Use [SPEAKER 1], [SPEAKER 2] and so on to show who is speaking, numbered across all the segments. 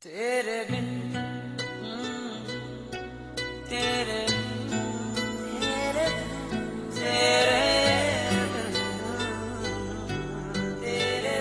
[SPEAKER 1] तेरे बिन तेरे तेरे तेरे तेरे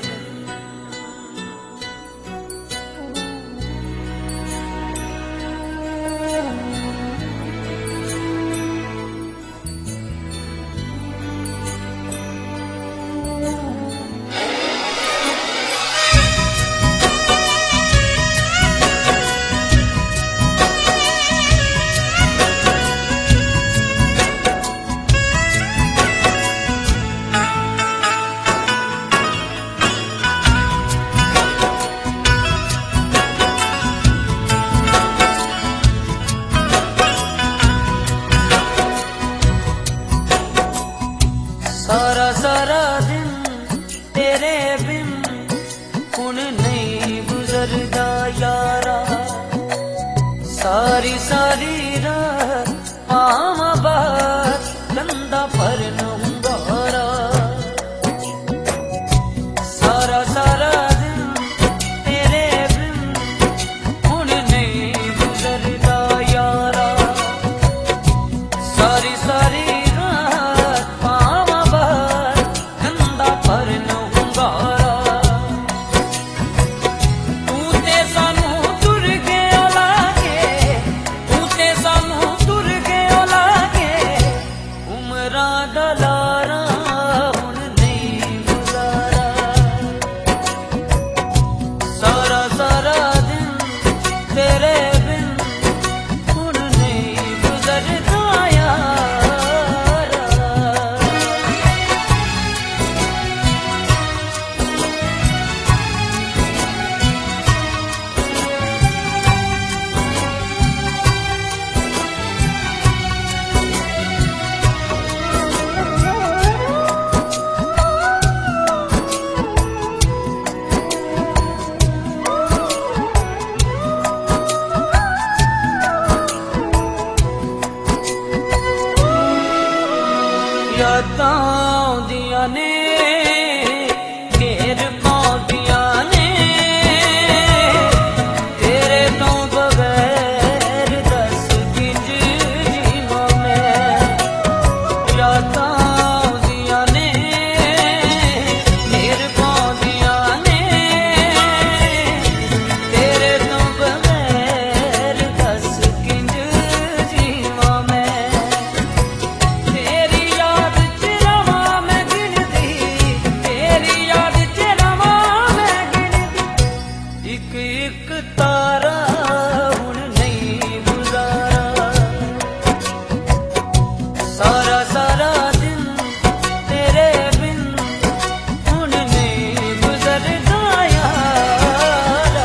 [SPEAKER 1] सारा सारा दिन तेरे बिन हुण नहीं गुजरदा यारा। सारी सारी रात आवां बाहर कंधा पर नहुंगारा। सारा सारा दिन तेरे बिन हुण नहीं गुजरदा यारा। सारी सारी यादां आउंदियां ने घेर पाउंदियां ने तेरे तो बगैर दस किंज जीवां मैं। यादां आउंदियां ने घेर पाउंदियां ने तेरे तो बगैर दस किंज जीवां मैं। एक तारा हुण नहीं गुजारा। सारा सारा दिन तेरे बिन हुण नहीं गुजरदा यारा।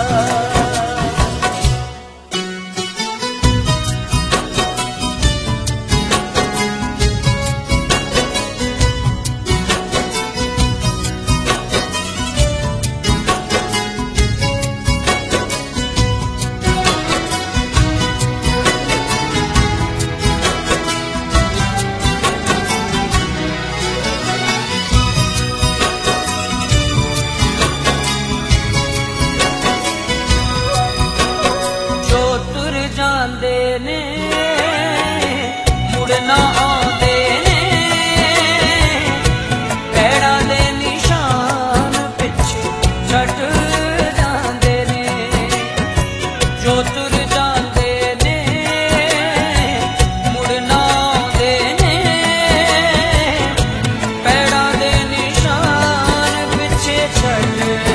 [SPEAKER 1] जांदे ने मुड़ना आंदे ने पैरां दे निशान पिछे छड्ड जांदे ने। जो तुर जांदे ने मुड़ना आंदे ने पैरां दे निशान पिछे छड्ड